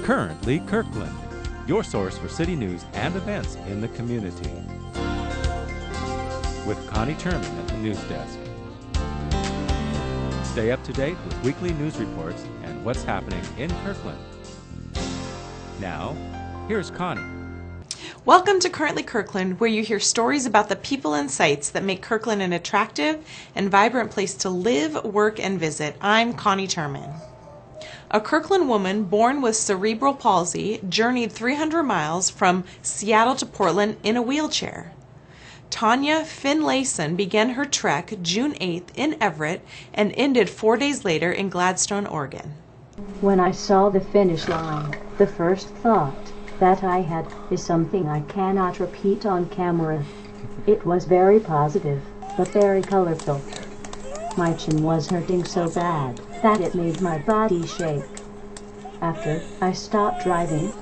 Currently Kirkland, your source for city news and events in the community. With Connie Terman at the news desk. Stay up to date with weekly news reports and what's happening in Kirkland. Now, here's Connie. Welcome to Currently Kirkland, where you hear stories about the people and sites that make Kirkland an attractive and vibrant place to live, work, and visit. I'm Connie Terman. A Kirkland woman born with cerebral palsy journeyed 300 miles from Seattle to Portland in a wheelchair. Tanya Finlayson began her trek June 8th in Everett and ended 4 days later in Gladstone, Oregon. When I saw the finish line, the first thought that I had is something I cannot repeat on camera. It was very positive, but very colorful. My chin was hurting so bad that it made my body shake. After I stopped driving,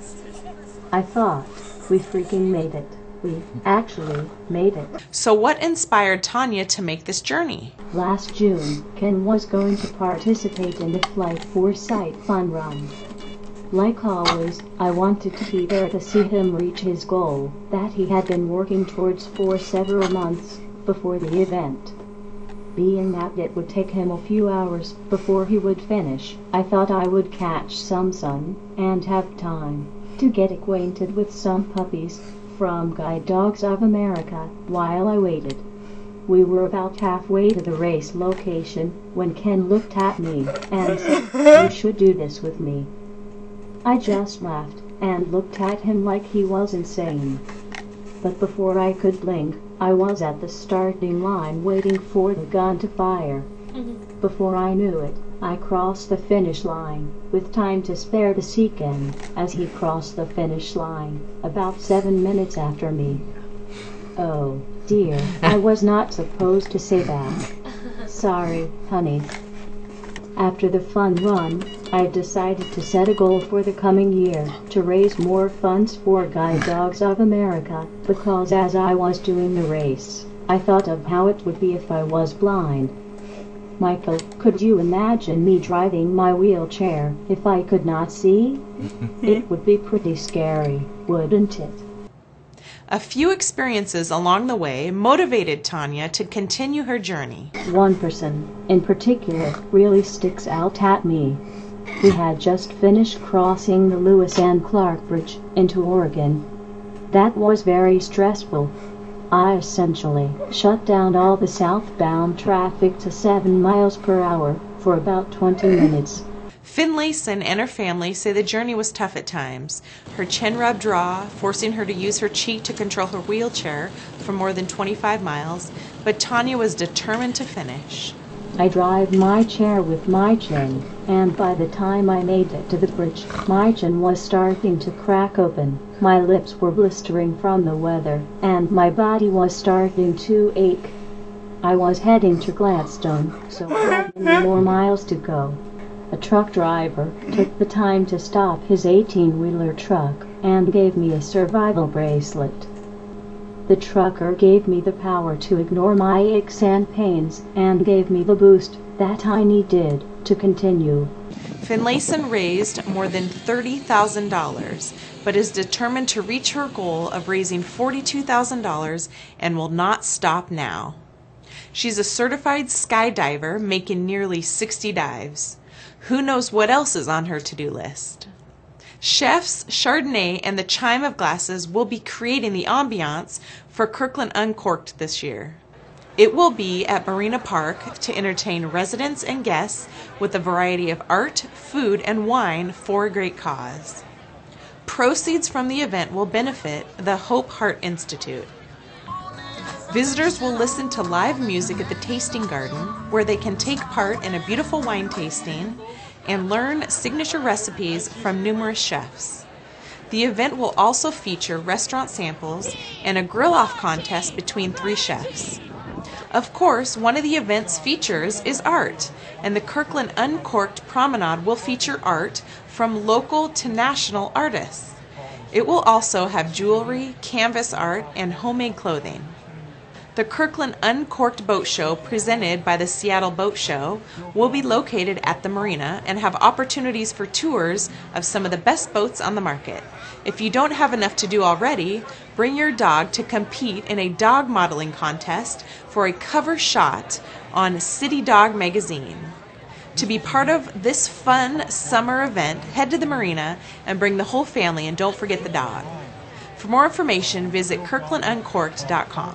I thought, we freaking made it. We actually made it. So what inspired Tanya to make this journey? Last June, Ken was going to participate in the Flight Foresight Fun Run. Like always, I wanted to be there to see him reach his goal that he had been working towards for several months before the event. Being that it would take him a few hours before he would finish, I thought I would catch some sun and have time to get acquainted with some puppies from Guide Dogs of America while I waited. We were about halfway to the race location when Ken looked at me and said, "You should do this with me." I just laughed and looked at him like he was insane. But before I could blink, I was at the starting line waiting for the gun to fire. Before I knew it, I crossed the finish line, with time to spare to see Ken as he crossed the finish line, about 7 minutes after me. Oh, dear, I was not supposed to say that. Sorry, honey. After the fun run, I decided to set a goal for the coming year to raise more funds for Guide Dogs of America, because as I was doing the race, I thought of how it would be if I was blind. Michael, could you imagine me driving my wheelchair if I could not see? It would be pretty scary, wouldn't it? A few experiences along the way motivated Tanya to continue her journey. One person, in particular, really sticks out at me. We had just finished crossing the Lewis and Clark Bridge into Oregon. That was very stressful. I essentially shut down all the southbound traffic to 7 miles per hour for about 20 minutes. Finlayson and her family say the journey was tough at times. Her chin rubbed raw, forcing her to use her cheek to control her wheelchair for more than 25 miles, but Tanya was determined to finish. I drive my chair with my chin, and by the time I made it to the bridge, my chin was starting to crack open. My lips were blistering from the weather, and my body was starting to ache. I was heading to Gladstone, so I had many more miles to go. A truck driver took the time to stop his 18-wheeler truck and gave me a survival bracelet. The trucker gave me the power to ignore my aches and pains and gave me the boost that I needed to continue. Finlayson raised more than $30,000, but is determined to reach her goal of raising $42,000 and will not stop now. She's a certified skydiver, making nearly 60 dives. Who knows what else is on her to-do list? Chefs Chardonnay and the Chime of Glasses will be creating the ambiance for Kirkland Uncorked this year. It will be at Marina Park to entertain residents and guests with a variety of art, food, and wine for a great cause. Proceeds from the event will benefit the Hope Heart Institute. Visitors will listen to live music at the Tasting Garden, where they can take part in a beautiful wine tasting and learn signature recipes from numerous chefs. The event will also feature restaurant samples and a grill-off contest between 3 chefs. Of course, one of the event's features is art, and the Kirkland Uncorked Promenade will feature art from local to national artists. It will also have jewelry, canvas art, and homemade clothing. The Kirkland Uncorked Boat Show, presented by the Seattle Boat Show, will be located at the marina and have opportunities for tours of some of the best boats on the market. If you don't have enough to do already, bring your dog to compete in a dog modeling contest for a cover shot on City Dog magazine. To be part of this fun summer event, head to the marina and bring the whole family, and don't forget the dog. For more information, visit kirklanduncorked.com.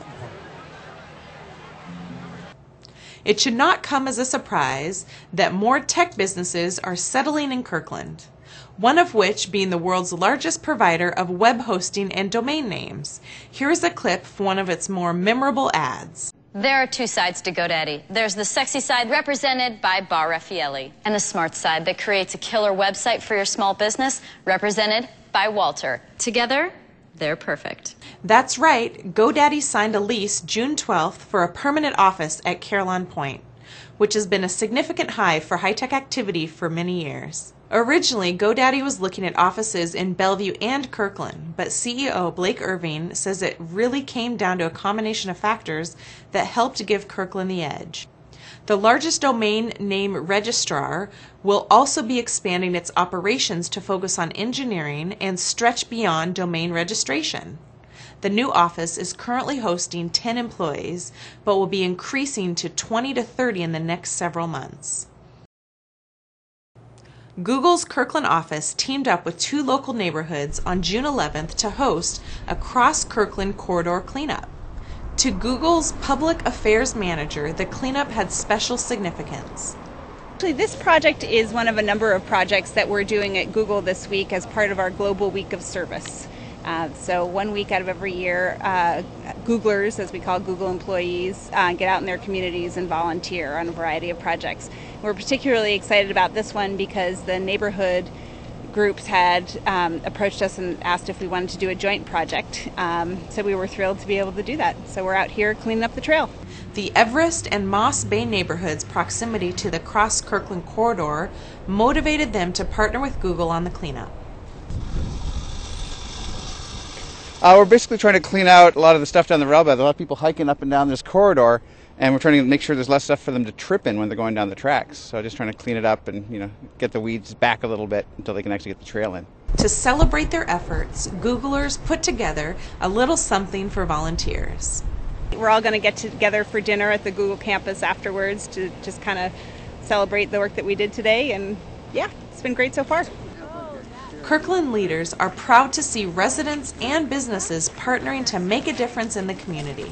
It should not come as a surprise that more tech businesses are settling in Kirkland, one of which being the world's largest provider of web hosting and domain names. Here is a clip for one of its more memorable ads. There are two sides to GoDaddy. There's the sexy side represented by Bar Raffaelli, and the smart side that creates a killer website for your small business represented by Walter. Together, they're perfect. That's right, GoDaddy signed a lease June 12th for a permanent office at Carillon Point, which has been a significant hive for high-tech activity for many years. Originally, GoDaddy was looking at offices in Bellevue and Kirkland, but CEO Blake Irving says it really came down to a combination of factors that helped give Kirkland the edge. The largest domain name registrar will also be expanding its operations to focus on engineering and stretch beyond domain registration. The new office is currently hosting 10 employees, but will be increasing to 20 to 30 in the next several months. Google's Kirkland office teamed up with 2 local neighborhoods on June 11th to host a cross-Kirkland corridor cleanup. To Google's public affairs manager, the cleanup had special significance. Actually, this project is one of a number of projects that we're doing at Google this week as part of our Global Week of Service. So 1 week out of every year, Googlers, as we call Google employees, get out in their communities and volunteer on a variety of projects. We're particularly excited about this one because the neighborhood groups had approached us and asked if we wanted to do a joint project. So we were thrilled to be able to do that. So we're out here cleaning up the trail. The Everest and Moss Bay neighborhoods' proximity to the Cross-Kirkland corridor motivated them to partner with Google on the cleanup. We're basically trying to clean out a lot of the stuff down the railbed. A lot of people hiking up and down this corridor, and we're trying to make sure there's less stuff for them to trip in when they're going down the tracks. So just trying to clean it up and, get the weeds back a little bit until they can actually get the trail in. To celebrate their efforts, Googlers put together a little something for volunteers. We're all going to get together for dinner at the Google campus afterwards to just kind of celebrate the work that we did today, and yeah, it's been great so far. Kirkland leaders are proud to see residents and businesses partnering to make a difference in the community.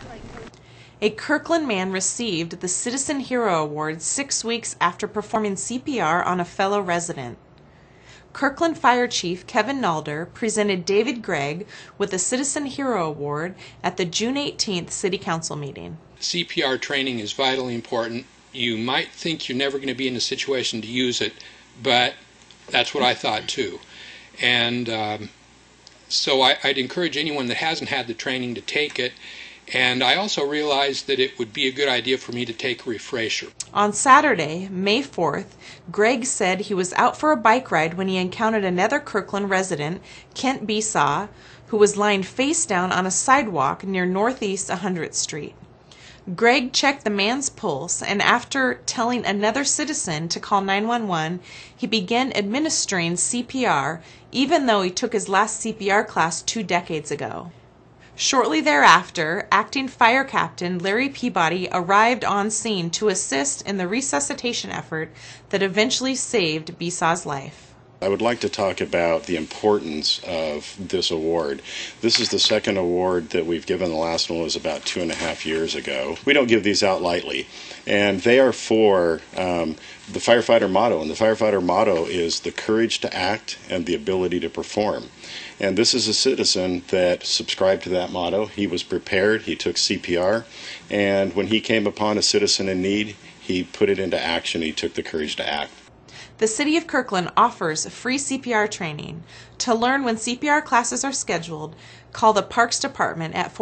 A Kirkland man received the Citizen Hero Award 6 weeks after performing CPR on a fellow resident. Kirkland Fire Chief Kevin Nalder presented David Gregg with the Citizen Hero Award at the June 18th City Council meeting. CPR training is vitally important. You might think you're never going to be in a situation to use it, but that's what I thought too. And so I'd encourage anyone that hasn't had the training to take it. And I also realized that it would be a good idea for me to take a refresher. On Saturday, May 4th, Greg said he was out for a bike ride when he encountered another Kirkland resident, Kent Besaw, who was lying face down on a sidewalk near Northeast 100th Street. Greg checked the man's pulse, and after telling another citizen to call 911, he began administering CPR, even though he took his last CPR class 2 decades ago. Shortly thereafter, Acting Fire Captain Larry Peabody arrived on scene to assist in the resuscitation effort that eventually saved Besaw's life. I would like to talk about the importance of this award. This is the second award that we've given. The last one was about 2.5 years ago. We don't give these out lightly, and they are for the firefighter motto, and the firefighter motto is the courage to act and the ability to perform. And this is a citizen that subscribed to that motto. He was prepared, he took CPR, and when he came upon a citizen in need, he put it into action. He took the courage to act. The City of Kirkland offers free CPR training. To learn when CPR classes are scheduled, call the Parks Department at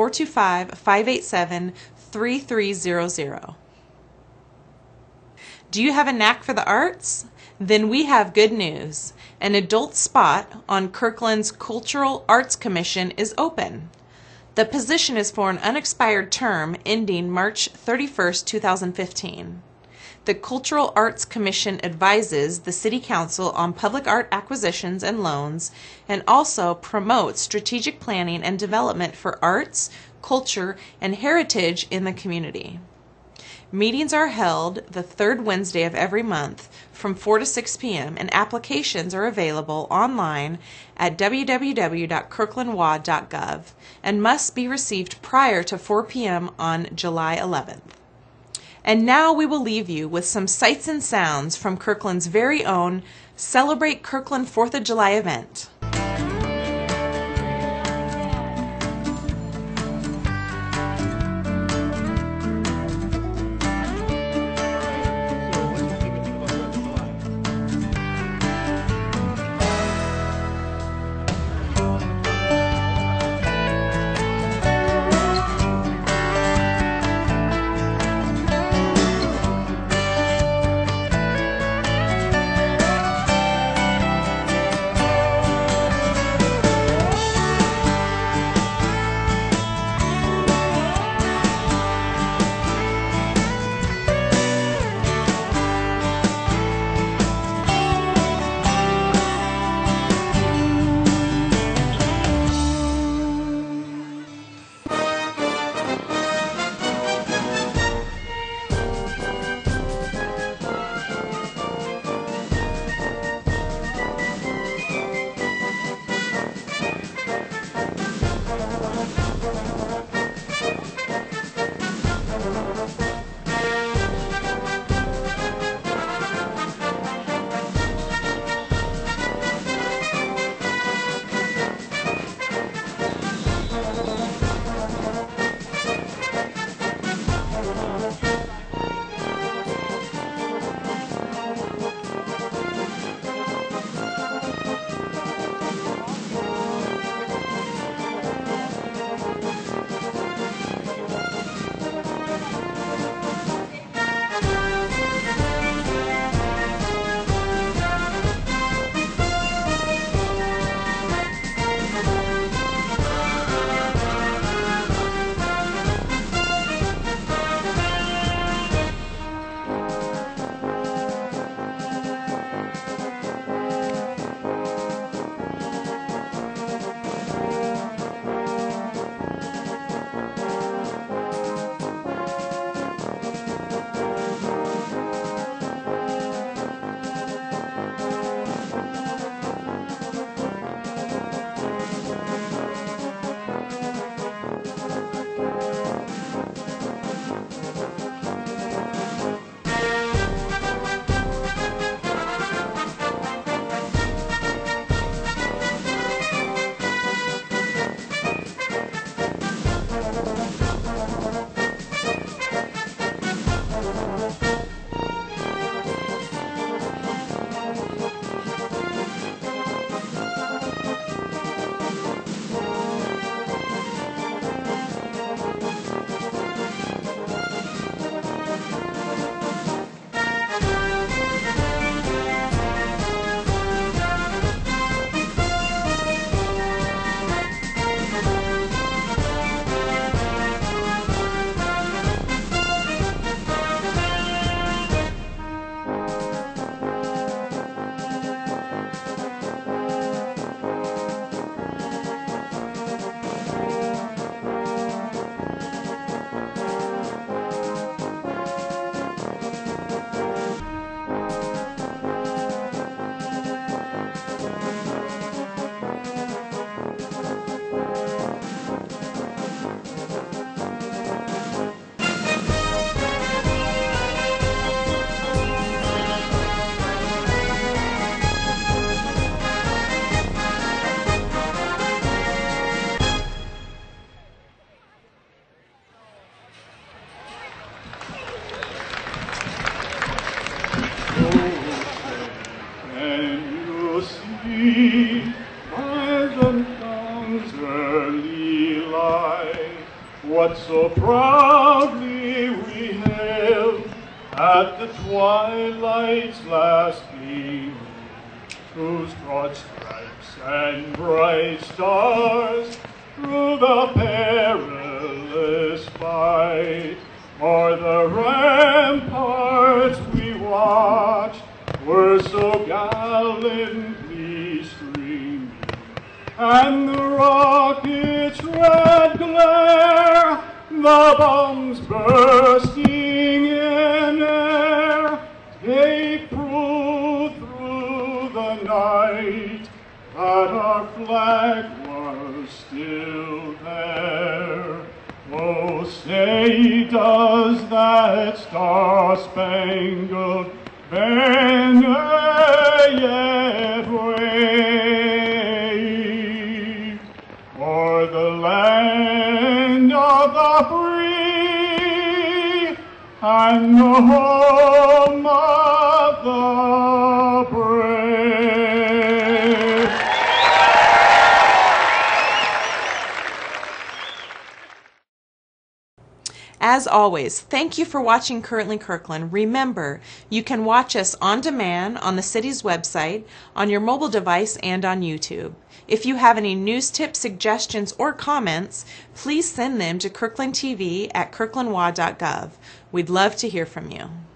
425-587-3300. Do you have a knack for the arts? Then we have good news. An adult spot on Kirkland's Cultural Arts Commission is open. The The position is for an unexpired term ending March 31st, 2015. The Cultural Arts Commission advises the City Council on public art acquisitions and loans, and also promotes strategic planning and development for arts, culture, and heritage in the community. Meetings are held the third Wednesday of every month from 4 to 6 p.m. and applications are available online at www.kirklandwa.gov and must be received prior to 4 p.m. on July 11th. And now we will leave you with some sights and sounds from Kirkland's very own Celebrate Kirkland 4th of July event. What so proudly we hailed at the twilight's last gleam, whose broad stripes and bright stars through the perilous fight. For the ramparts we watched were so gallantly streaming, and the rockets' red glare, the bombs bursting in air, take proof through the night that our flag was still there. Oh, say does that star-spangled banner yet wave o'er the land of the free and the home of the brave? As always, thank you for watching Currently Kirkland. Remember, you can watch us on demand on the city's website, on your mobile device, and on YouTube. If you have any news tips, suggestions, or comments, please send them to kirklandtv@kirklandwa.gov. We'd love to hear from you.